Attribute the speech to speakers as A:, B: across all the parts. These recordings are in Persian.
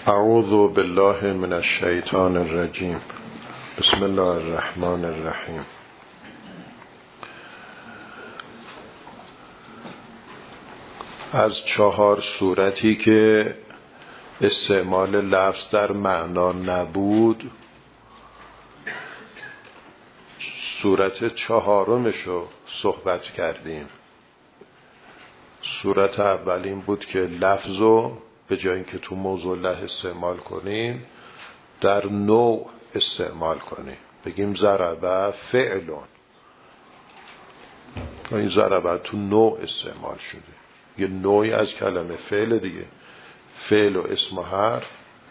A: اعوذ بالله من الشیطان الرجیم. بسم الله الرحمن الرحیم. از 4 صورتی که استعمال لفظ در معنا نبود، صورت 4مشو صحبت کردیم. صورت اول این بود که لفظو به جای اینکه تو موضوع له استعمال کنیم در نوع استعمال کنیم. بگیم ضربه فعلون، این ضربه تو نوع استعمال شده، یه نوعی از کلمه فعل دیگه، فعل و اسم و حرف.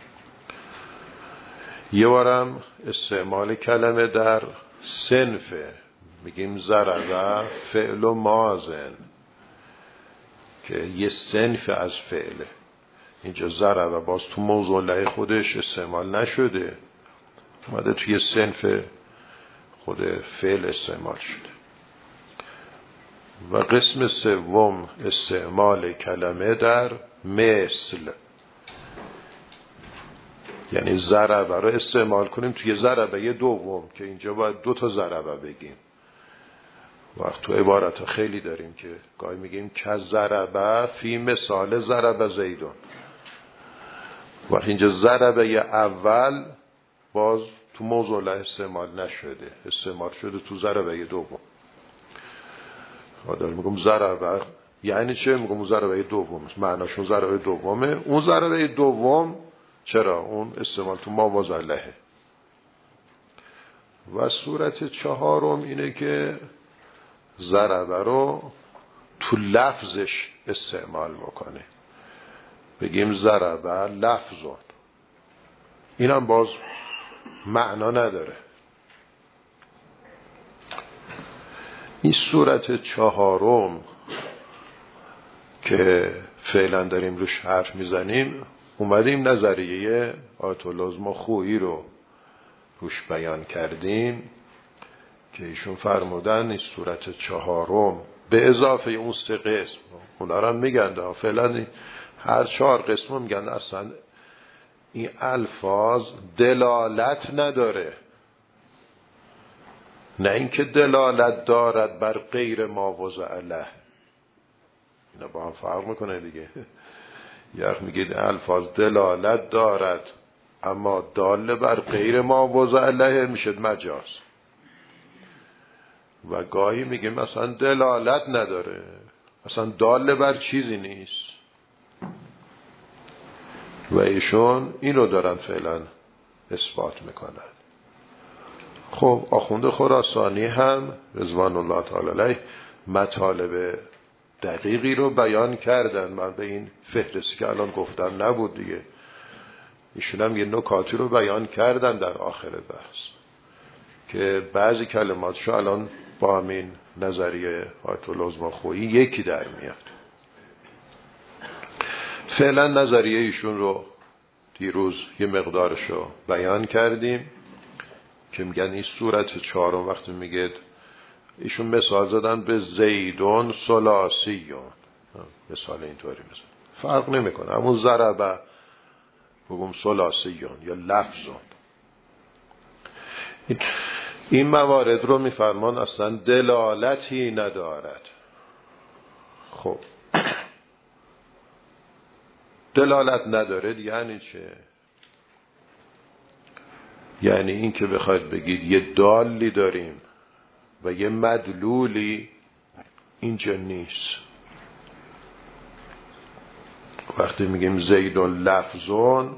A: یه بارم استعمال کلمه در صنفه، میگیم ضربه فعل و مازن که یه صنف از فعله. اینجا ضربه باز تو موضوع له خودش استعمال نشده، اومده توی صنف خود فعل استعمال شده. و قسم سوم استعمال کلمه در مثل، یعنی ضربه رو استعمال کنیم توی ضربه دوم که اینجا باید 2 ضربه بگیم. وقت تو عبارت خیلی داریم که گاهی میگیم که ضربه فی مثال ضربه زیدون، وقت اینجا ضربه اول باز تو موضوع له استعمال نشده، استعمال شده تو ضربه دوم. داریم میگم ضربه یعنی چه؟ میگم ضربه دوم معناشون ضربه دومه. اون ضربه دوم چرا؟ اون استعمال تو مواضع لهه. و صورت 4 اینه که ضربه رو تو لفظش استعمال بکنه. بگیم ضربه لفظون، اینم باز معنا نداره. این صورت 4 که فعلا داریم روش حرف میزنیم، اومدیم نظریه آیت الله خویی رو روش بیان کردیم که ایشون فرمودن این صورت 4 به اضافه اون 3 قسم، اونا رو هم میگن فعلا هر 4 قسم رو میگن اصلا این الفاظ دلالت نداره، نه اینکه دلالت دارد بر غیر ما وضع له. اینا با هم فرق میکنه دیگه. یک میگید الفاظ دلالت دارد اما دال بر غیر ما وضع له میشه مجاز، و گاهی میگیم مثلا دلالت نداره، اصلا دال بر چیزی نیست. و ایشون اینو دارن فعلا اثبات میکنن. خب آخوند خراسانی هم رضوان الله تعالی علیه مطالب دقیقی رو بیان کردن. من به این فهرستی که الان گفتم نبود دیگه، ایشون هم یه نکاتی رو بیان کردن در آخر بحث که بعضی کلماتشو الان با همین نظریه آیت الله خویی یکی در میاد. فعلا نظریه ایشون رو دیروز یه مقدارشو بیان کردیم که میگن این صورت 4 وقتی میگه، ایشون مثال زدن به زیدون ثلاثیون، مثال اینطوری مثلا فرق نمیکنه، همون ضربه بگم ثلاثیون یا لفظون. این موارد رو میفرمان اصلا دلالتی ندارد. خب دلالت نداره یعنی چه؟ یعنی این که بخواید بگید یه دالی داریم و یه مدلولی اینجا نیست. وقتی میگیم زیدون لفظون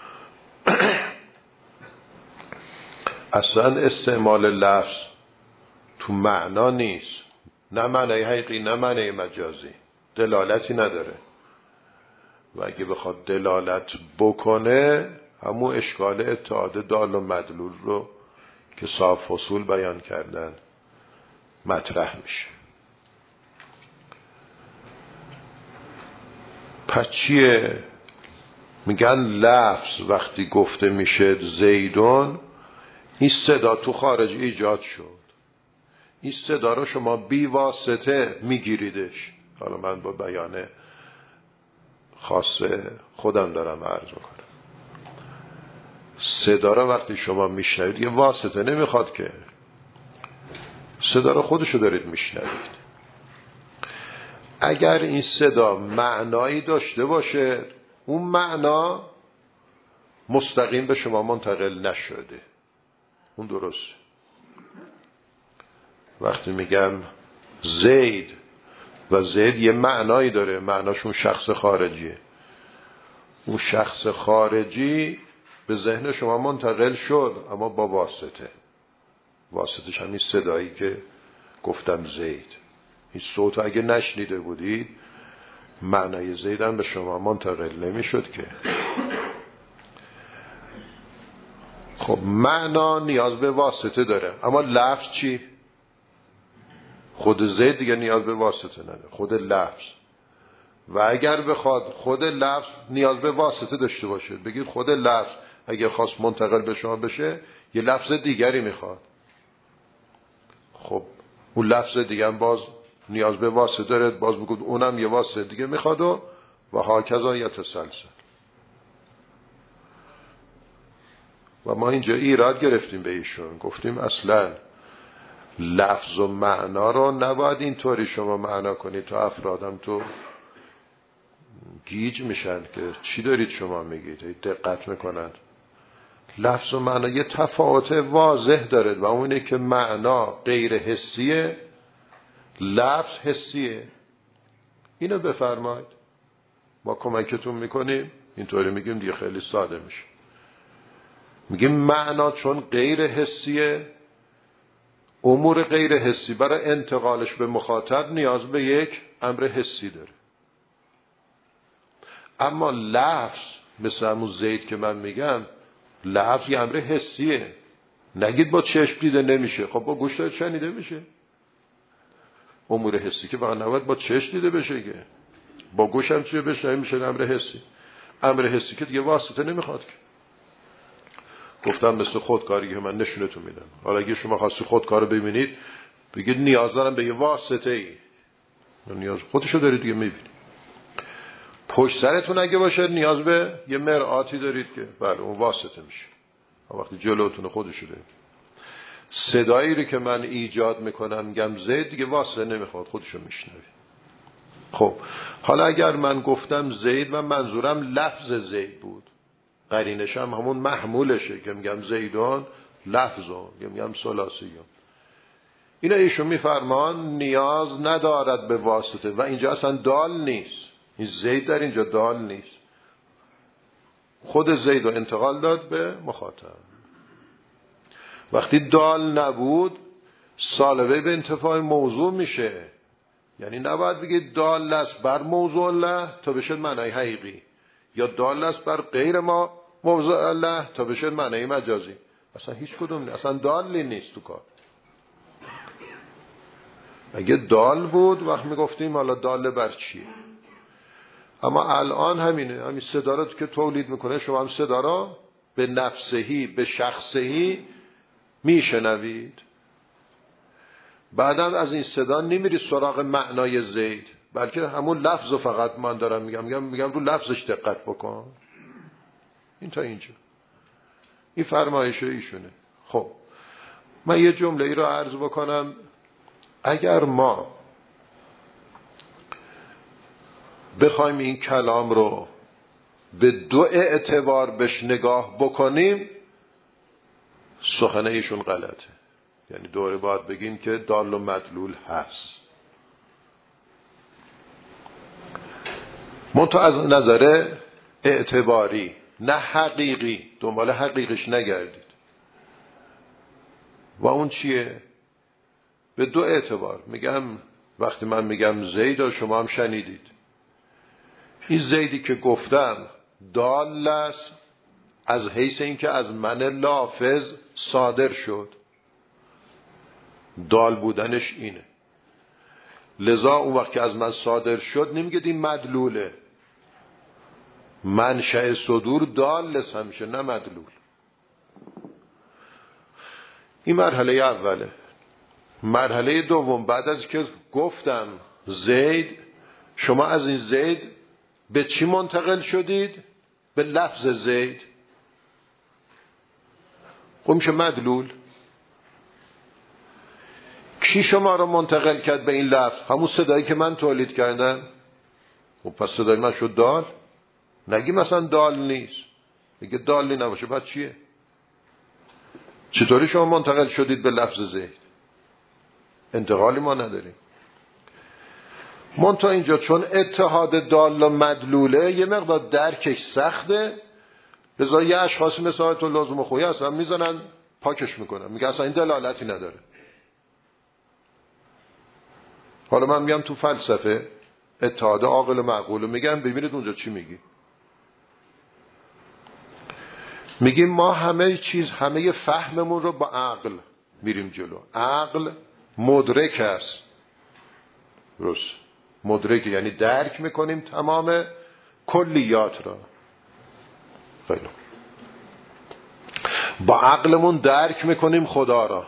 A: اصلا استعمال لفظ تو معنا نیست، نه معنی حقیقی نه معنی مجازی، دلالتی نداره. و اگه بخواد دلالت بکنه همون اشکال اتحاد دال و مدلول رو که صاحب فصول بیان کردن مطرح میشه. پس چیه؟ میگن لفظ وقتی گفته میشه زیدون، این صدا تو خارج ایجاد شد، این صدا رو شما بی واسطه میگیریدش. حالا من با بیان خاص خودم دارم عرض میکنم. صدا را وقتی شما میشنوید یه واسطه نمیخواد که، صدا را خودشو دارید میشنوید. اگر این صدا معنایی داشته باشه، اون معنا مستقیم به شما منتقل نشده، اون درست. وقتی میگم زید و زید یه معنایی داره، معناشون شخص خارجیه، اون شخص خارجی به ذهن شما منتقل شد، اما با واسطه. واسطش همین صدایی که گفتم زید. این صوت اگه نشنیده بودید معنای زید هم به شما منتقل نمی شد که. خب معنا نیاز به واسطه داره، اما لفظ چی؟ خود زید دیگه نیاز به واسطه نداره، خود لفظ. و اگر بخواد خود لفظ نیاز به واسطه داشته باشه، بگید خود لفظ اگه خواست منتقل به شما بشه یه لفظ دیگری میخواد، خب اون لفظ دیگه هم باز نیاز به واسطه داره، باز بگید اونم یه واسطه دیگه میخواد و هاکذا یتسلسل. و ما اینجا ایراد گرفتیم به ایشون، گفتیم اصلا لفظ و معنا رو نباید اینطوری شما معنا کنید تا افرادم تو گیج میشن که چی دارید شما میگید، دقت میکنند. لفظ و معنا یه تفاوت واضح داره و اونه که معنا غیر حسیه، لفظ حسیه. اینو بفرمایید، ما کمکتون میکنیم. اینطوری میگیم دیگه خیلی ساده میشه. میگیم معنا چون غیر حسیه، امور غیر حسی برای انتقالش به مخاطب نیاز به یک امر حسی داره. اما لفظ مثل همون زید که من میگم، لفظ یه امر حسیه. نگید با چشم دیده نمیشه، خب با گوش داره شنیده میشه. امور حسی که واقعا نباید با چشم دیده بشه که، با گوش هم چیه بشنوی میشه امر حسی. امر حسی که دیگه واسطه نمیخواد که. گفتم مثل خودکاری که من نشونتون میدم. حالا اگه شما خواستی خودکار رو ببینید بگید نیاز دارم به یه واسطه ای، نیاز خودشو دارید دیگه میبینید. پشت سرتون اگه باشه نیاز به یه مرآتی دارید که بله اون واسطه میشه. وقتی جلوتون خودشو دارید، صدایی رو که من ایجاد میکنم میگم زید، دیگه واسطه نمیخواد، خودشو میشنوی. خب حالا اگر من گفتم زید و منظورم لفظ زید بود، قرینش هم همون محمولشه که میگم زیدان لفظون، میگم ثلاثیون. اینا ایشون میفرمان نیاز ندارد به واسطه و اینجا اصلا دال نیست. این زید در اینجا دال نیست، خود زید رو انتقال داد به مخاطب. وقتی دال نبود سالبه به انتفاع موضوع میشه، یعنی نباید بگید دال است بر موضوع الله تا بشه معنی حقیقی، یا دال است بر غیر ما موضوع الله تا بشه معنی مجازی. اصلا هیچ کدوم نیست، اصلا دالی نیست تو کار. اگه دال بود وقت میگفتیم حالا دال بر چیه. اما الان همینه، همین صدا رو که تولید میکنه، شما هم صدا رو به نفسهی به شخصهی میشنوید. بعدم از این صدا نمیری سراغ معنای زید، بلکه همون لفظ فقط من دارم میگم رو لفظش دقت بکن. این تا اینجا این فرمایش ایشونه. خب من یه جمله ای رو عرض بکنم. اگر ما بخوایم این کلام رو به دو اعتبار بهش نگاه بکنیم، سخن ایشون غلطه. یعنی دوره باید بگیم که دال و مدلول هست، منتها از نظر اعتباری نه حقیقی. دنبال حقیقیش نگردید. و اون چیه؟ به دو اعتبار میگم. وقتی من میگم زید، شما هم شنیدید، این زیدی که گفتم دال است از حیث اینکه از من لافظ صادر شد، دال بودنش اینه. لذا اون وقت که از من صادر شد نمیگید این مدلوله. منشأ صدور دال است همیشه، نه مدلول. این مرحله اوله. مرحله دوم، بعد از که گفتم زید، شما از این زید به چی منتقل شدید؟ به لفظ زید. خب میشه مدلول. کی شما رو منتقل کرد به این لفظ؟ همون صدایی که من تولید کردم. خب پس صدای من شد دال. نگی مثلا دال نیست، میگه دالی نباشه، بعد چیه؟ چطوری شما منتقل شدید به لفظ زید؟ انتقالی ما نداریم. منتها اینجا چون اتحاد دال و مدلوله یه مقدار درکش سخته، لذا یه اشخاصی مثل آیت الله لازم خویی هستن میزنن پاکش میکنن، میگه اصلا این دلالتی نداره. حالا من میگم تو فلسفه اتحاد عاقل و معقول، میگم ببینید اونجا چی میگی. میگیم ما همه فهممون رو با عقل میریم جلو. عقل مدرک است. درست. مدرک یعنی درک میکنیم تمام کلیات را. خیلی. با عقلمون درک میکنیم خدا را.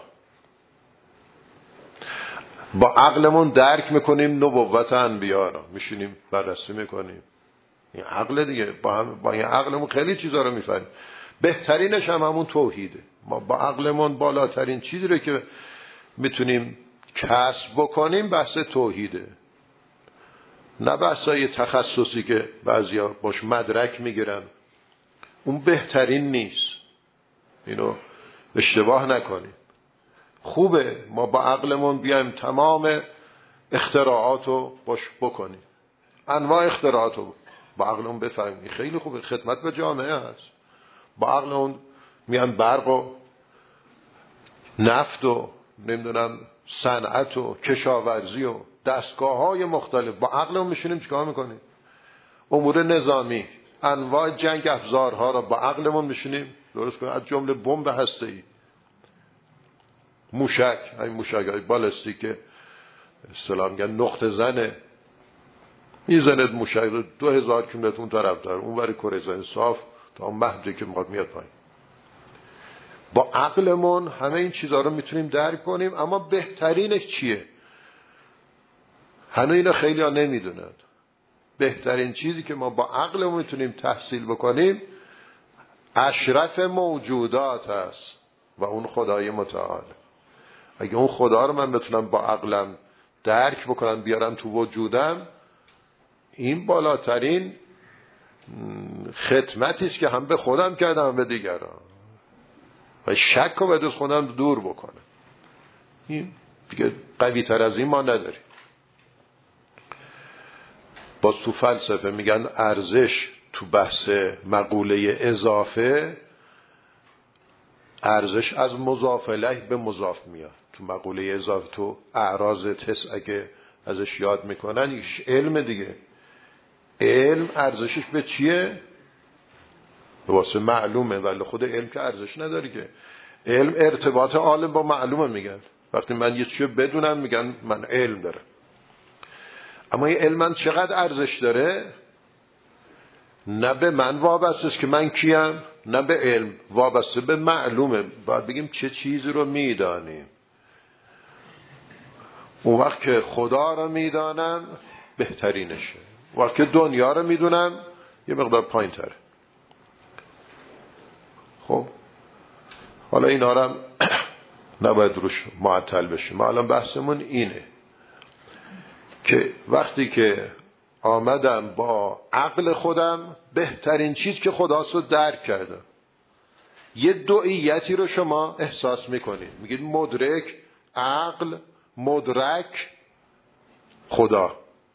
A: با عقلمون درک میکنیم نبوت انبیا را. میشینیم بررسی میکنیم. این عقل دیگه. با این عقلمون خیلی چیزا رو میفهمیم. بهترینش هم همون توحیده. ما با عقلمون بالاترین چیزی رو که میتونیم کسب بکنیم بحث توحیده، نه بحثای تخصصی که بعضیا باش مدرک میگیرن. اون بهترین نیست، اینو اشتباه نکنیم. خوبه ما با عقلمون بیایم تمام اختراعات رو باش بکنیم، انواع اختراعات رو با عقلمون بفهمیم. خیلی خوبه، خدمت به جامعه هست. با عقلمون میان برق و نفت و نمیدونم صنعت و کشاورزی و دستگاه های مختلف، با عقلمون میشینیم چیکار میکنیم؟ امور نظامی، انواع جنگ افزارها را با عقلمون میشینیم درست کنیم، از جمله بمب هسته‌ای، موشک، این موشک‌های بالستیک اصطلاحاً میگن نقطه زنه، میزند موشک رو 2000 کیلومتر اون طرف داره، اون ور کره زمین صاف تا اون محدودی که میاد پایین. با عقلمون همه این چیزها رو میتونیم درک کنیم، اما بهترینش چیه؟ هنوز اینو خیلی ها نمیدونن. بهترین چیزی که ما با عقلمون میتونیم تحصیل بکنیم اشرف موجودات هست و اون خدای متعال. اگه اون خدا رو من بتونم با عقلم درک بکنم بیارم تو وجودم، این بالاترین خدمتی است که هم به خودم کردم هم به دیگران، و شک رو به خودم دور بکنه. این دیگه قوی تر از این ما نداریم. باز تو فلسفه میگن ارزش تو بحث مقوله اضافه، ارزش از مضاف الیه به مضاف میاد. تو مقوله اضافه تو اعراض تسعه اگه ازش یاد میکنن، یکیش علم دیگه. علم ارزشش به چیه؟ به واسه معلومه، ولی خود علم که ارزش نداره که. علم ارتباط عالم با معلومه میگن. وقتی من یه چیزی بدونم میگن من علم دارم. اما این علم من چقدر ارزش داره؟ نه به من وابسته است که من کیم، نه به علم وابسته به معلومه. باید بگیم چه چیزی رو میدانیم. اون وقت که خدا رو میدانم بهترینشه، وقت که دنیا رو میدونم یه مقدار پایین تره. خب حالا اینا رو نباید روش معطل بشیم. ما الان بحثمون اینه که وقتی که آمدم با عقل خودم بهترین چیز که خداست رو درک کردم، یه دوئیتی رو شما احساس میکنید، میگید مدرک عقل، مدرک خدا.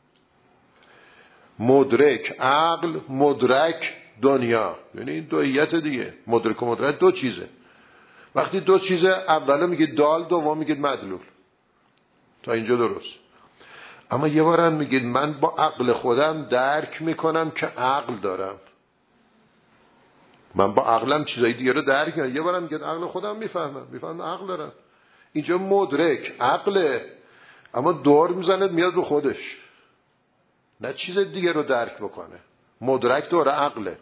A: مدرک عقل، مدرک دنیا. یعنی این دوئیت دیگه. مدرک و مدرک دو چیزه. وقتی دو چیزه، اولا میگید دال، دوم میگید مدلول. تا اینجا درست. اما یه بارم میگید من با عقل خودم درک میکنم که عقل دارم. من با عقلم چیزای دیگه رو درک میکنم. یه بارم میگید عقل خودم میفهمم عقل دارم. اینجا مدرک عقله، اما دور میزنه میاد رو خودش، نه چیز دیگه رو درک بکنه. مدرک دور عقله.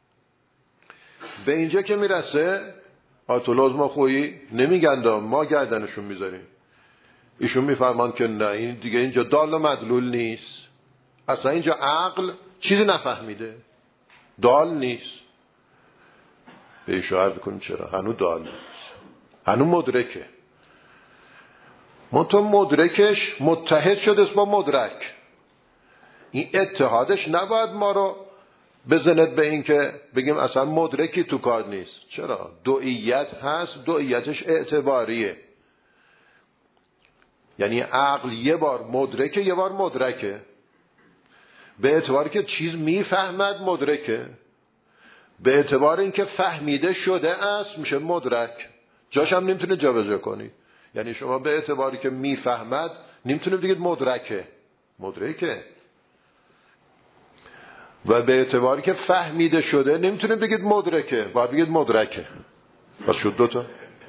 A: به اینجا که میرسه آیت الله لازم خویی نمیگن، ما گردنشون میذاریم. ایشون میفرمان که نه، این دیگه اینجا دال و مدلول نیست. اصلا اینجا عقل چیزی نفهمیده، دال نیست. به ایشون عرض کنیم چرا هنوز دال نیست. هنوز مدرکه، منتها مدرکش متحد شده با مدرک. این اتحادش نباید ما رو بزند به این که بگیم اصلا مدرکی تو کار نیست. چرا؟ دوئیت هست، دوئیتش اعتباریه، یعنی عقل یه بار مدرکه یه بار مدرکه. به اعتباری که چیز میفهمد مدرکه، به اعتبار اینکه فهمیده شده است میشه مدرک. جاش هم نمیتونه جابجا کنی. یعنی شما به اعتباری که میفهمد نمیتونه بگید مدرکه، مدرکه. و به اعتباری که فهمیده شده نمیتونه بگید مدرکه، باید بگید مدرکه. پس شد دوتا.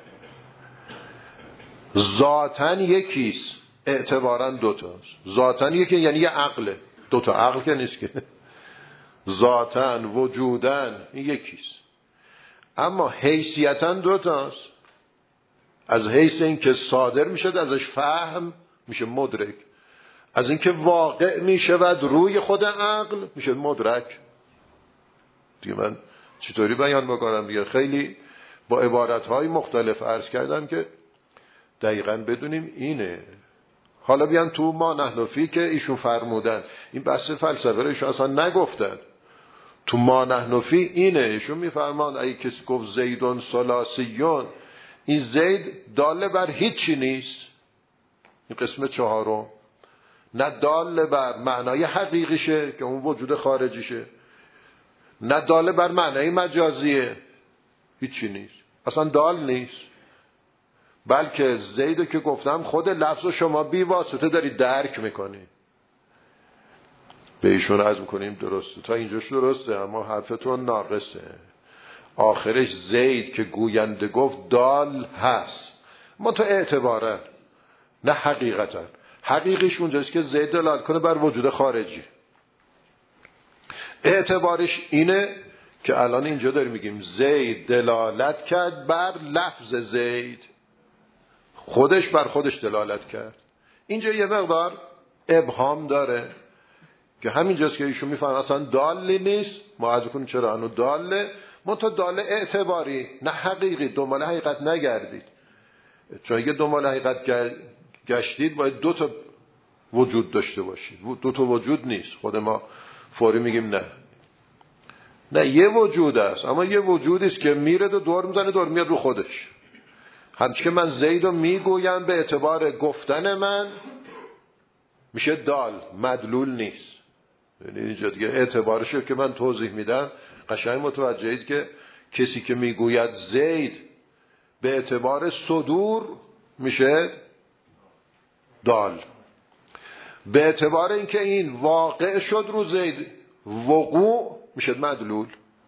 A: ذاتن یکیست، اعتبارا دوتاست. ذاتن یکی یعنی یه عقله، دوتا عقل که نیست که. ذاتن وجودن این یکیست، اما حیثیتا دوتاست. از حیث این که صادر میشه ازش فهم میشه مدرک، از این که واقع میشود روی خود عقل میشه مدرک. دیگه من چطوری بیان بکنم دیگه؟ خیلی با عبارتهای مختلف عرض کردم که دقیقاً بدونیم اینه. حالا بیان تو ما نحن فی که ایشون فرمودن، این بحث فلسفه رو ایشون اصلا نگفتن. تو ما نحن فی اینه، ایشون میفرمان اگه کسی گفت زیدون ثلاثیون، این زید داله بر هیچی نیست. این قسم چهارم، نه داله بر معنای حقیقیشه که اون وجود خارجیشه، نه داله بر معنای مجازیه، هیچی نیست، اصلا دال نیست. بلکه زیدو که گفتم خود لفظ شما بی واسطه دارید درک میکنید. به ایشون عرض میکنیم درسته، تا اینجاش درسته، اما حرفتون ناقصه. آخرش زید که گوینده گفت دال هست، ما تو اعتباره نه حقیقتا. حقیقیش اونجاست که زید دلالت کنه بر وجود خارجی. اعتبارش اینه که الان اینجا داریم میگیم زید دلالت کرد بر لفظ زید، خودش بر خودش دلالت کرد. اینجا یه مقدار ابهام داره که همینجاست که ایشون میفهمن اصلا دالی نیست. معاذ کنید چرا انو داله، منتها داله اعتباری نه حقیقی. دنبال حقیقت نگردید، چون اگه دنبال حقیقت گشتید باید دو تا وجود داشته باشید. دو تا وجود نیست. خود ما فوری میگیم نه یه وجود است، اما یه وجودی است که میره و دور میزنه دور میاد رو خودش. همچنین که من زیدو میگویم به اعتبار گفتن من میشه دال، مدلول نیست. یعنی اینجا دیگه اعتبارشو که من توضیح میدم قشنگ متوجهید که کسی که میگوید زید به اعتبار صدور میشه دال، به اعتبار اینکه این واقع شد رو زید وقوع میشه مدلول.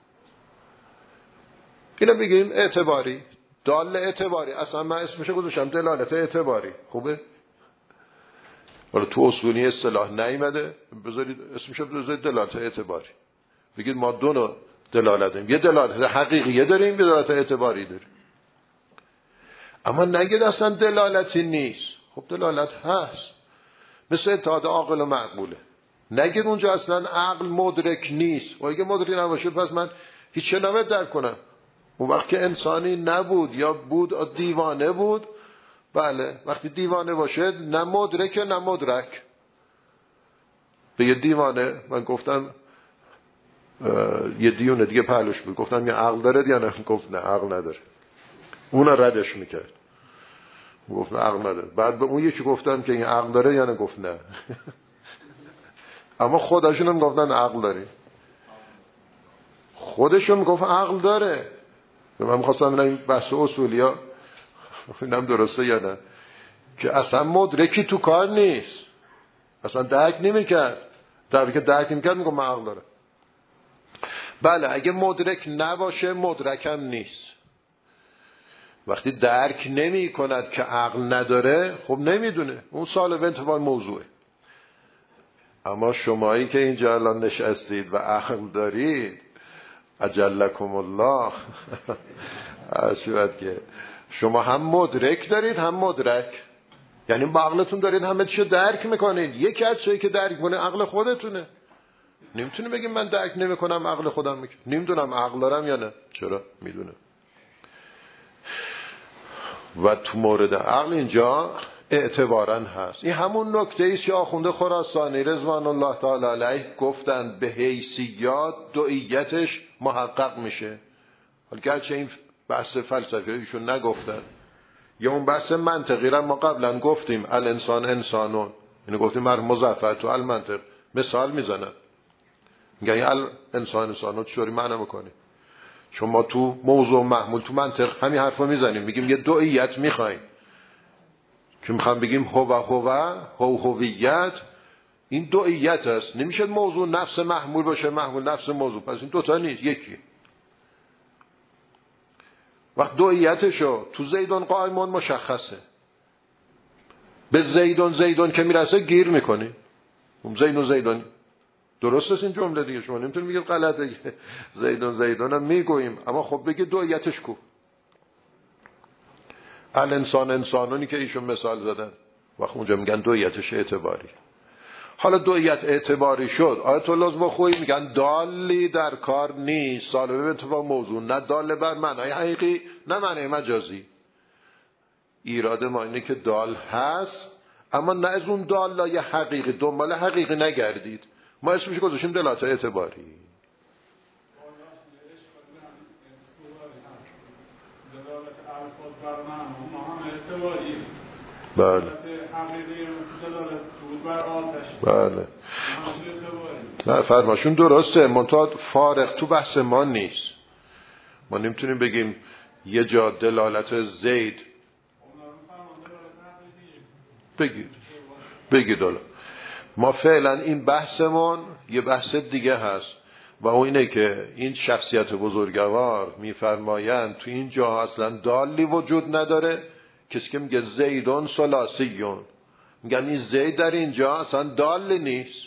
A: اینو بگیم اعتباری، دال اعتباری. اصلا من اسمشو گذاشتم دلالت اعتباری. خوبه؟ ولی تو اصولی اصطلاح نیامده، بذارید اسمشو بذارید دلالت اعتباری. بگید ما دو نوع دلالت داریم، یه دلالت حقیقیه داریم، یه دلالت اعتباری داریم. اما نگید اصلا دلالتی نیست. خب دلالت هست، مثل اتحاد عاقل و معقوله. نگید اونجا اصلا عقل مدرک نیست. و اگه مدرک نباشه پس من هیچ نباید درک کنم. اون وقت که انسانی نبود یا بود دیوانه بود، بله وقتی دیوانه باشه نه مدرک نه مدرک. به یه دیوانه من گفتم یه دیونه دیگه پهلوش بود، گفتم یه عقل داره یا نه؟ گفت نه عقل نداره. اون ردش میکرد، گفت نه عقل نداره. بعد به اون یکی گفتم که این عقل داره یا نه؟ گفت نه. اما خودشون هم گفتن عقل داری. خودشون گفت عقل داره. من میخواستم ببینم این بحث اصولی ها اینم درسته یا نه، که اصلا مدرکی تو کار نیست، اصلا درک نمیکرد. در که درک نمیکرد میگم من عقل داره. بله اگه مدرک نباشه مدرکم نیست. وقتی درک نمی کند که عقل نداره، خب نمیدونه، اون سال به انتفاع موضوعه. اما شمایی که اینجا الان نشستید و عقل دارید، اجلکم الله، که شما هم مدرک دارید هم مدرک، یعنی با عقلتون دارید همه چیو درک میکنید. یکی از چیزی که درک کنه عقل خودتونه. نمیتونه بگیم من درک نمیکنم عقل خودم میکنه. نمیدونم عقل دارم یا نه. چرا؟ میدونم. و تو مورد عقل اینجا اعتباراً هست. این همون نکته ایست که آخوند خراسانی رضوان الله تعالی علیه گفتن به حیثیات دوئیتش محقق میشه. حالا گرچه این بحث فلسفی رو ایشون نگفتن، یا اون بحث منطقی را ما قبلا گفتیم، الانسان انسانون، اینو گفتیم مرحوم مظفر تو المنطق مثال میزنن، میگن الانسان انسانون چطوری معنی میکنی؟ چون ما تو موضوع محمول تو منطق همین حرفو میزنیم، میگیم یه دوئیت میخوایم که میخوام بگیم هویت، این دوئیت است. نمیشه موضوع نفس محمول باشه، محمول نفس موضوع، پس این دوتا نیست، یکی. وقت دوئیتشو تو زیدون قائمون مشخصه، به زیدون که میرسه گیر میکنی. زیدون درست است این جمله دیگه، شما نمیتونید میگید غلطه. زیدون هم میگوییم، اما خب بگید دوئیتش کو. الانسان انسانونی که ایشون مثال زدن، وقت اونجا میگن دوئیتش اعتباری. حالا دوئیت اعتباری شد، آیت الله زبخویی میگن دالی در کار نیست، سالبه به اتفاق موضوع، نه دال بر معنای حقیقی نه معنای مجازی. ایراد ما اینه که دال هست، اما نه از اون دالای حقیقی دنبال حقیقی نگردید. ما اسمش گذاشتیم دلالت اعتباری. بله بله، نه فرماشون درسته، منتها فارغ تو بحث ما نیست. ما نمیتونیم بگیم یه جا دلالت زید بگید حالا. ما فعلا این بحثمون یه بحث دیگه هست و اون اینه که این شخصیت بزرگوار میفرمایند تو این جا اصلا دالی وجود نداره. کسی که میگه زیدون ثلاثیون، میگن این زید در اینجا اصلا دال نیست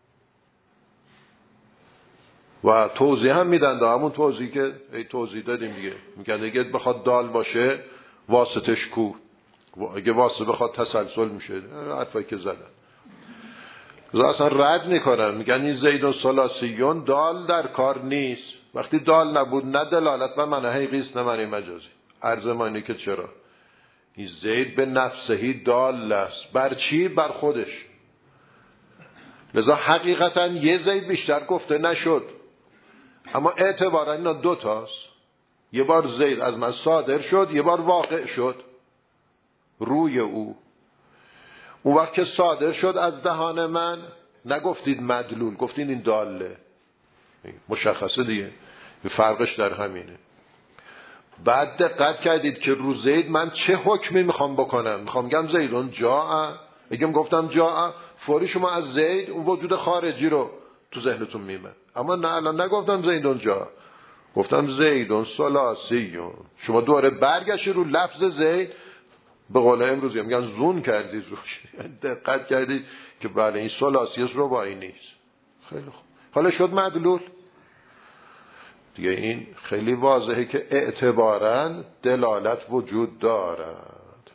A: و توضیح هم میدن، همون توضیحی که توضیح دادیم دیگه. میگن اگه بخواد دال باشه واسطش کو، اگه واسطه بخواد تسلسل میشه، حرفایی که زدن اصلا رد میکنن، میگن این زیدون ثلاثیون دال در کار نیست. وقتی دال نبود نه دلالت و معنی حقیقی است نه معنی مجازی. عرض ما اینه که چرا این زید به نفسهی دال است. بر چی؟ بر خودش. لذا حقیقتا یه زید بیشتر گفته نشد، اما اعتبارا اینا دوتاست. یه بار زید از من صادر شد، یه بار واقع شد روی او. اون وقت که صادر شد از دهان من نگفتید مدلول، گفتید این داله. مشخصه دیگه، فرقش در همینه. بعد دقت کردید که رو زید من چه حکمی میخوام بکنم. میخوام گم زیدون جاء، اگه گفتم جاء فوری شما از زید اون وجود خارجی رو تو ذهنتون میمه. اما نه، الان نگفتم زیدون جاء، گفتم زیدون ثلاثیون. شما دوباره برگشتی رو لفظ زید، به قول امروزی میگن زون کردید روش، دقت کردید که بله این ثلاثی است، رباعی نیست. خیلی خوب، حالا شد مدلول دیگه. این خیلی واضحه که اعتباراً دلالت وجود دارد.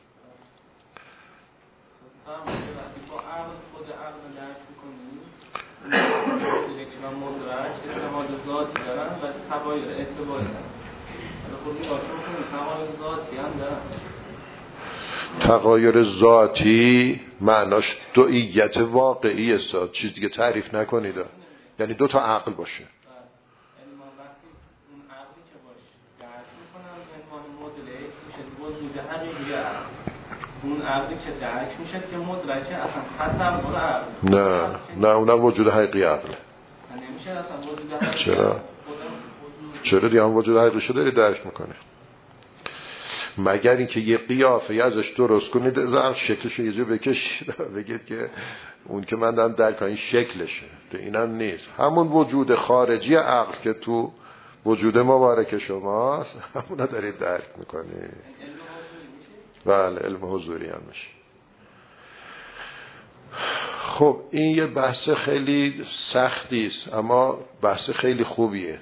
B: خود عقل درک می‌کنیم که مدرک اتحاد ذاتی دارن و تغایر اعتباری دارن. خود این تغایر ذاتی هم دارن.
A: تغایر ذاتی معناش دوئیت واقعی است، چیز دیگه تعریف نکنید. یعنی دو تا عقل باشه.
B: اون عقلی که درک میشه که مدرکه اصلا تصور عقل.
A: نه اونم وجود حقیقی عقله.
B: نمیشه اصلا وجود حقیقی.
A: چرا دیگه هم وجود حقیقی شو داری درک میکنه، مگر اینکه یه قیافه ازش درست کنید، از شکلش یه جو بکشید بگید که اون که من دارم درک کنم این شکلشه. تو اینم نیست. همون وجود خارجی عقل که تو وجود مبارک شماست همونو دارید درک میکنید. بله، علم حضوری هم میشه. خب این یه بحث خیلی سختی است، اما بحث خیلی خوبیه.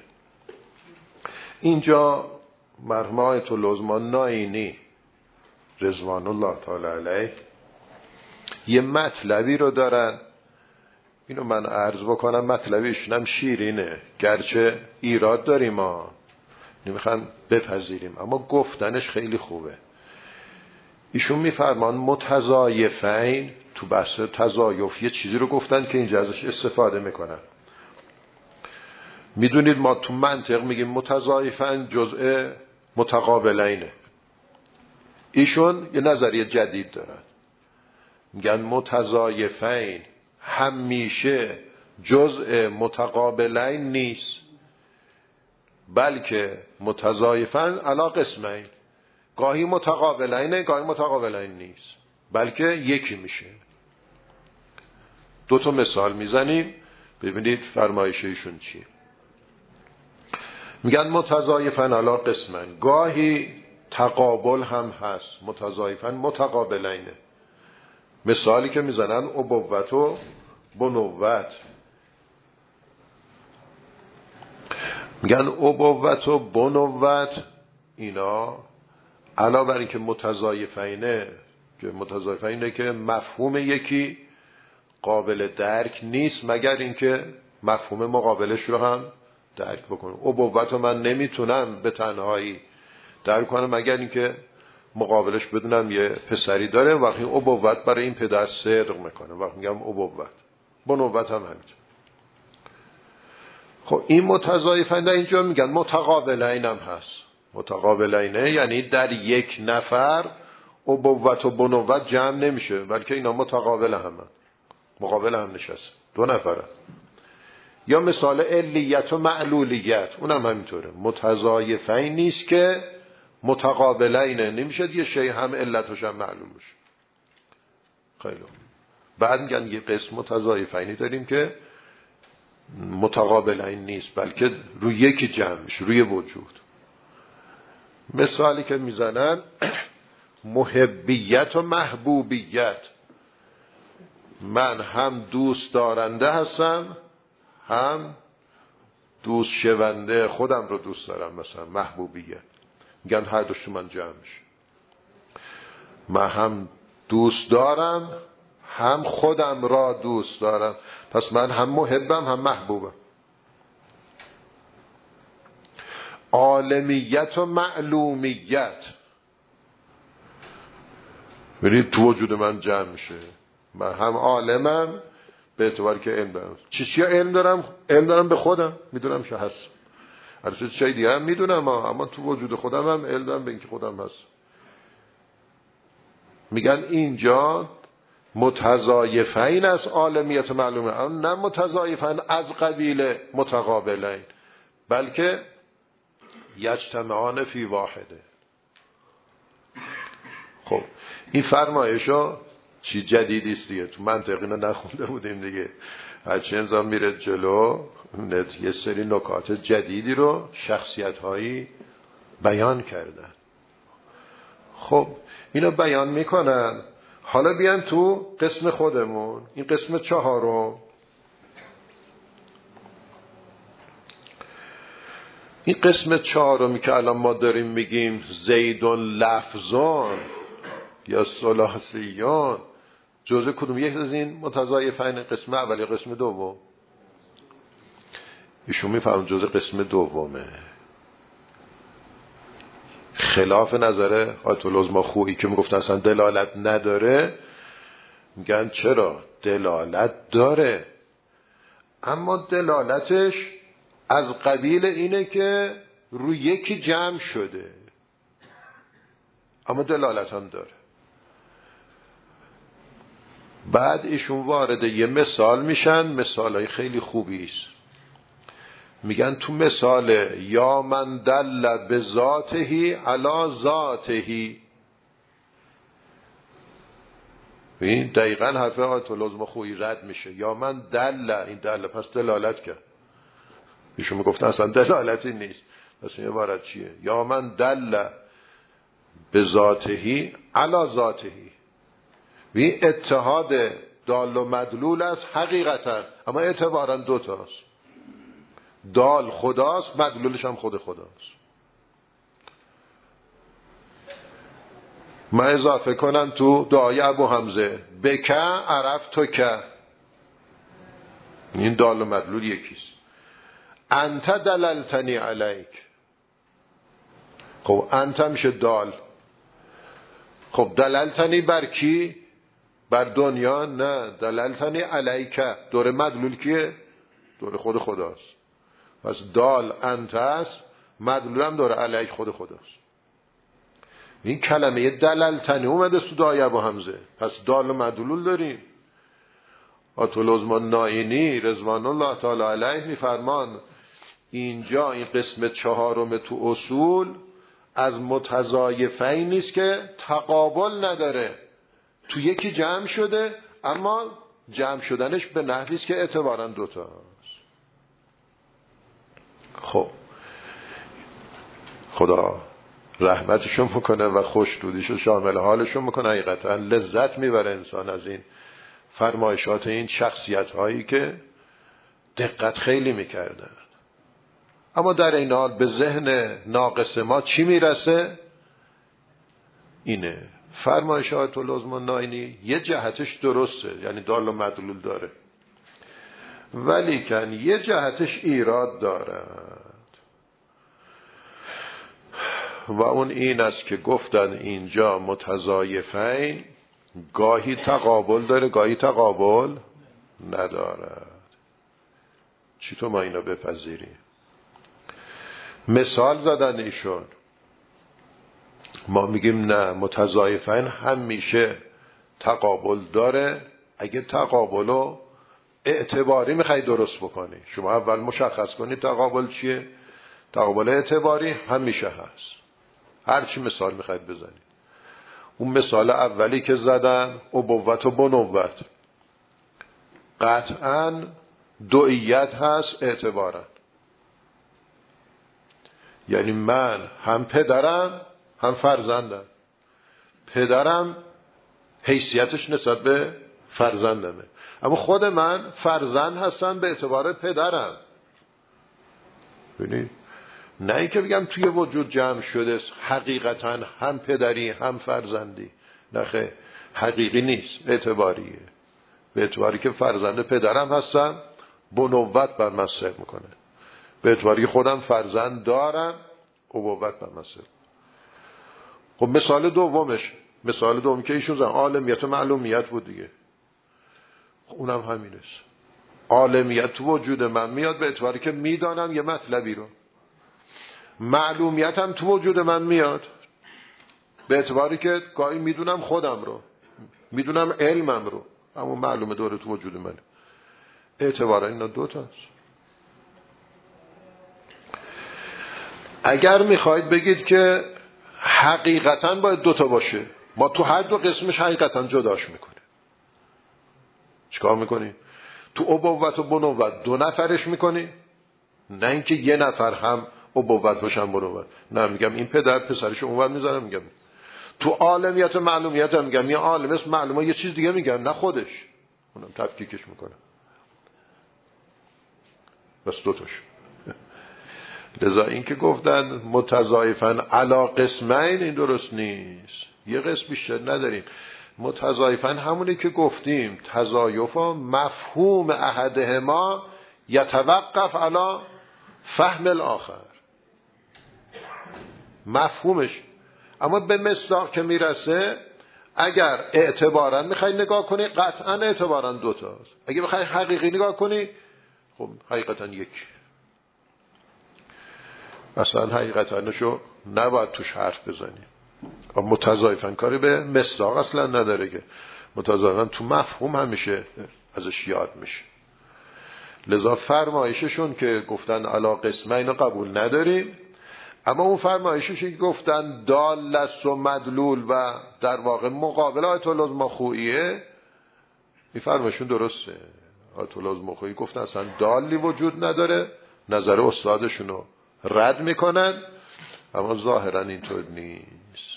A: اینجا مرحوم آیت العظما ناینی رضوان الله تعالی علیه یه مطلبی رو دارن، اینو من عرض بکنم. مطلبیشون هم شیرینه، گرچه ایراد داریم ما نمیخوام بپذیریم، اما گفتنش خیلی خوبه. ایشون میفرمان متضایفین، تو بحث تضایف یه چیزی رو گفتن که اینجا ازش استفاده میکنن. میدونید ما تو منطق میگیم متضایفین جزء متقابلینه. ایشون یه نظریه جدید دارن، میگن متضایفین همیشه جزء متقابلین نیست، بلکه متضایفین علی قسمین، گاهی متقابلینه گاهی متقابلین نیست، بلکه یکی میشه. 2 مثال میزنیم ببینید فرمایش ایشون چیه. میگن متضایفین علی قسمین، گاهی تقابل هم هست، متضایفین متقابلینه. مثالی که میزنن ابوت و بنوت. میگن ابوت و بنوت اینا علاوه بر این که متضایفینه، که متضایفینه که مفهوم یکی قابل درک نیست مگر اینکه مفهوم مقابلش رو هم درک بکنم. ابوت رو من نمیتونم به تنهایی درک کنم مگر اینکه مقابلش بدونم یه پسری داره، وقتی ابوت برای این پدر صدق میکنه، وقتی میگم ابوت بنوت هم همینطور. خب این متضایفین اینجا میگن متقابلین هم هست. متقابلینه یعنی در یک نفر ابوت و بنوت جمع نمیشه، بلکه اینا متقابل هم مقابل هم نشست، 2 نفره. یا مثال علیت و معلولیت، اونم همینطوره، متضایفین نیست که متقابلینه، نمیشه یه شی هم علتش هم معلولش. خیلی بعد میگن یه قسم متضایفینی داریم که متقابلین نیست، بلکه روی یکی جمع میشه، روی وجود. مثالی که میزنن محبیت و محبوبیت، من هم دوست دارنده هستم هم دوست شونده، خودم رو دوست دارم، مثلا محبوبیت. میگن هر دوش تو من جمع میشه، من هم دوست دارم هم خودم را دوست دارم، پس من هم محبم هم محبوبم. عالمیت و معلومیت، ببینید تو وجود من جمع میشه، من هم عالمم به اعتباری که علم دارم. چیزی علم دارم؟ علم دارم به خودم، میدونم که هست. هر چیزی دیگه هم میدونم، اما تو وجود خودم هم علم دارم به اینکه خودم هست. میگن اینجا متضایفین از عالمیت و معلومه، نه متضایفین از قبیل متقابلین، بلکه یجتمعان فی واحده. خب این فرمایشو چی جدیدی است دیگه، تو منطق اینا نخونده بودیم دیگه. هرچی انسان میره جلو یه سری نکات جدیدی رو شخصیت‌هایی بیان کردن. خب اینو بیان میکنن. حالا بیان تو قسم خودمون، این قسم 4. این قسم 4 که الان ما داریم میگیم زیدون لفظان یا ثلاثیان، جزء کدوم یک از این متضایفین؟ قسم اول یا قسم دوم؟ ایشون میفهم جزء قسم دومه. خلاف نظر آیت العظما خویی که میگفتن اصلا دلالت نداره، میگن چرا دلالت داره، اما دلالتش از قبیل اینه که روی یکی جمع شده، اما دلالت هم داره. بعد ایشون وارد یه مثال میشن، مثالای خیلی خوبی است. میگن تو مثال یا من دل به ذاته علی ذاته، این دقیقا حرف آیت العظما خویی رد میشه. یا من دل، این دل پس دلالت کرد، ایشون میگفتن اصلا دلالتی نیست، پس این عبارت چیه؟ یا من دل به ذاته علی ذاته، این اتحاد دال و مدلول است حقیقتا، اما اعتبارا 2 تاست. دال خداست، مدلولش هم خود خداست. من اضافه کنم تو دعای ابو حمزه بکه عرف تو که، این دال و مدلول یکیست. انت دللتنی علیک، خب انت میشه دال، خب دللتنی بر کی؟ بر دنیا؟ نه، دللتنی علیکه. دور مدلول کیه؟ دور خود خداست. پس دال انت است، مدلول هم دور علیک خود خداست. این کلمه دللتنی اومده تو دایه با همزه، پس دال و مدلول داریم. آیت العظمی نائینی رضوان الله تعالی علیه میفرمان اینجا این قسم 4 تو اصول از متضایفین نیست که تقابل نداره، تو یکی جمع شده اما جمع شدنش به نحوی است که اعتباراً دوتاست. خب خدا رحمتشون میکنه و خوشنودیشو شامل حالشون میکنه. حقیقتا لذت میبره انسان از این فرمایشات این شخصیت هایی که دقت خیلی میکردن. اما در این حال به ذهن ناقص ما چی میرسه؟ اینه فرمایشات العظمی نائینی یه جهتش درسته، یعنی دال و مدلول داره، ولیکن یه جهتش ایراد دارد و اون این است که گفتن اینجا متضایفین گاهی تقابل داره گاهی تقابل ندارد. چطور ما اینو بپذیریم؟ مثال زدن ایشون، ما میگیم نه، متضایفین همیشه تقابل داره. اگه تقابلو اعتباری میخوای درست بکنی، شما اول مشخص کنی تقابل چیه. تقابل اعتباری همیشه هست، هر چی مثال میخواید بزنید. اون مثال اولی که زدن ابوت و بنوت، قطعاً دوئیت هست اعتبارا، یعنی من هم پدرم هم فرزندم. پدرم حیثیتش نسبت به فرزندمه، اما خود من فرزند هستم به اعتبار پدرم. ببینید، نه اینکه بگم توی وجود جمع شده حقیقتا هم پدری هم فرزندی، نه خیر، حقیقی نیست، اعتباریه. به اعتباری که فرزند پدرم هستم بنوت بر من صدق میکنه، به اعتباری خودم فرزند دارم ابوت بر من صدق. خب مثال دومی که ایشون زن عالمیت و معلومیت بود دیگه. خب اونم همین است. عالمیت تو وجود من میاد به اعتباری که میدانم یه مطلبی رو، معلومیت هم تو وجود من میاد به اعتباری که گاهی میدونم خودم رو، میدونم علمم رو، اما معلومه دوره تو وجود منه. اعتبارا اینا دوتاست. اگر میخواید بگید که حقیقتا باید دوتا باشه، ما تو هر دو قسمش حقیقتا جداش میکنه. چیکار میکنی؟ تو ابوت و بنوت 2 نفرش میکنی، نه اینکه یه نفر هم ابوت باشن بنوت. نه، میگم این پدر پسرش اونور میذارم. میگم تو عالمیت و معلومیت هم میگم یه عالم است، معلومه یه چیز دیگه میگم، نه خودش، اونم تفکیکش میکنم. بس دوتاش. لذا این که گفتن متضایفن علا قسمین، این درست نیست. یه قسم بیشتر نداریم. متضایفن همونی که گفتیم تضایفا مفهوم احدهما یتوقف علا فهم الاخر، مفهومش. اما به مصداق که میرسه، اگر اعتباراً میخوای نگاه کنی قطعاً اعتباراً دوتاست. اگه میخوای حقیقی نگاه کنی، خب حقیقتاً یک. اصلا حقیقتاًشو نباید توش حرف بزنی. اما متضایفن کاری به مصداق اصلا نداره، که متضایفن تو مفهوم همیشه ازش یاد میشه. لذا فرمایششون که گفتن علا قسمین قبول نداریم، اما اون فرمایششون که گفتن دال است و مدلول و در واقع مقابل آیت العظمی خوییه، این فرمایشون درسته. آیت العظمی خویی گفتن اصلا دالی وجود نداره، نظر استادشونو رد میکنن، اما ظاهرا اینطور نیست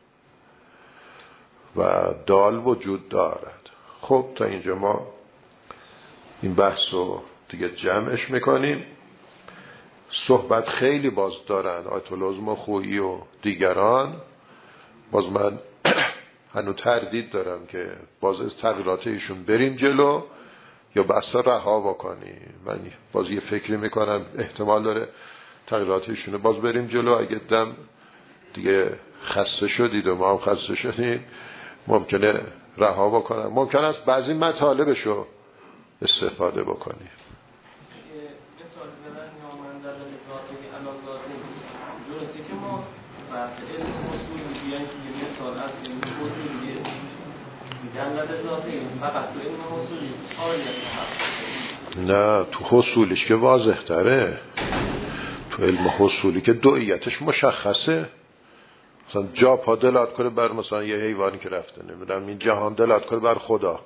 A: و دال وجود دارد. خب تا اینجا ما این بحث رو دیگه جمعش میکنیم. صحبت خیلی باز دارن آیت العظمی خویی و دیگران. باز من هنوز تردید دارم که باز از تغییرات ایشون بریم جلو یا بحث رها بکنیم. من باز یه فکری میکنم احتمال داره تغییرات ایشون باز بریم جلو. اگه دم دیگه خسته شدید و ما هم خسته شدیم، ممکنه رها بکنم، ممکن است بعضی مطالبشو استفاده بکنیم.
B: مثال زدن یا من در ذاتی علا ذاتی، درسته که ما بحث علم اصول بیان که مثال از علم اصولیه میگن در ذاتی فقط تو علم اصولی آریت هست.
A: نه تو حصولیش که واضح تره، تو علم حصولی که دوئیتش مشخصه. مثلا جا پا دلالت کنه بر مثلا یه حیوانی که رفته، نمیدونم این جهان دلالت کنه بر خدا.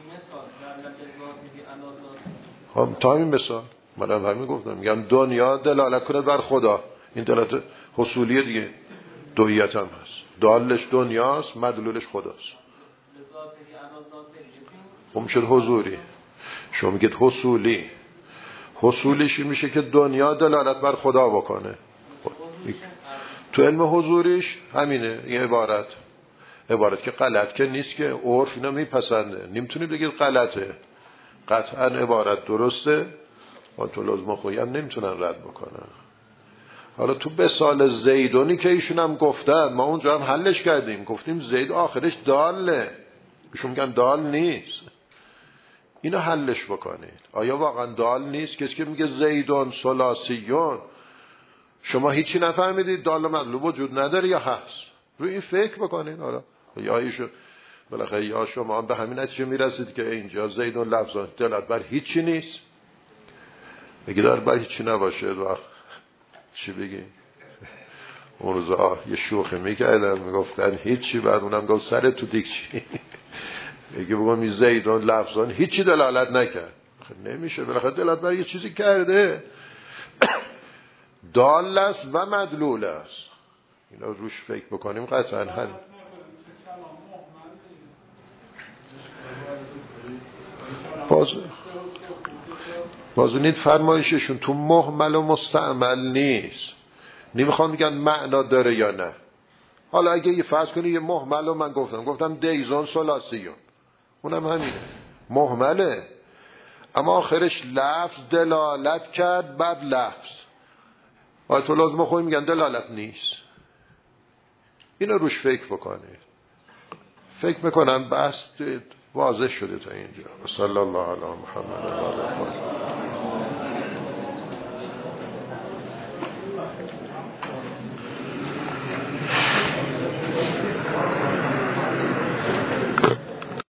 A: خب تا همین مثال من همین گفتم، میگم دنیا دلالت کنه بر خدا، این دلالت حصولیه دیگه. دوئیت هم هست، دالش دنیاست، مدلولش خداست. خب میشه حضوری. شما میگید حصولی، حصولیش میشه که دنیا دلالت بر خدا بکنه. تو علم حضوریش همینه، این عبارت که غلط که نیست، که عرف اینا میپسنده، نمیتونی بگید غلطه، قطعا عبارت درسته و تو لازم خویی هم نمیتونن رد بکنن. حالا تو مثال زیدونی که ایشون هم گفتن، ما اونجا هم حلش کردیم، گفتیم زید آخرش داله، ایشون میگن دال نیست. اینو حلش بکنید. آیا واقعا دال نیست؟ کسی که میگه زیدون ثلاثیون، شما هیچی نفهمیدید، دال و مطلوب وجود نداره یا هست؟ روی این فکر بکنید. حالا یا ایشون بالاخره یا شما به همین نتیجه میرسید که اینجا زیدون لفظان دلالت بر هیچی نیست. اگه دار بر هیچی نباشه وقت چی بگی؟ اون روزا یه شوخی میکردن، میگفتن هیچی، بعد اونم گفت سر تو دیگه چی؟ اگه بگم این زیدون لفظان هیچی دلالت نکرد، نمیشه، بالاخره دلالت بر یه چیزی کرده. دال است و مدلول است، اینا روش فکر بکنیم قطعا هم. بازونید فرمایششون تو محمل و مستعمل نیست، نمیخوان میگن معنا داره یا نه. حالا اگه یه فرض کنی یه محمل رو من گفتم دیزون ثلاثیون، اونم همینه، محمله اما آخرش لفظ دلالت کرد بر لفظ. آیت الله لازم خوی میگن دلالت نیست. اینو روش فکر بکنید. فکر میکنم بحث واضح شده تا اینجا. صلی الله علی محمد و آله.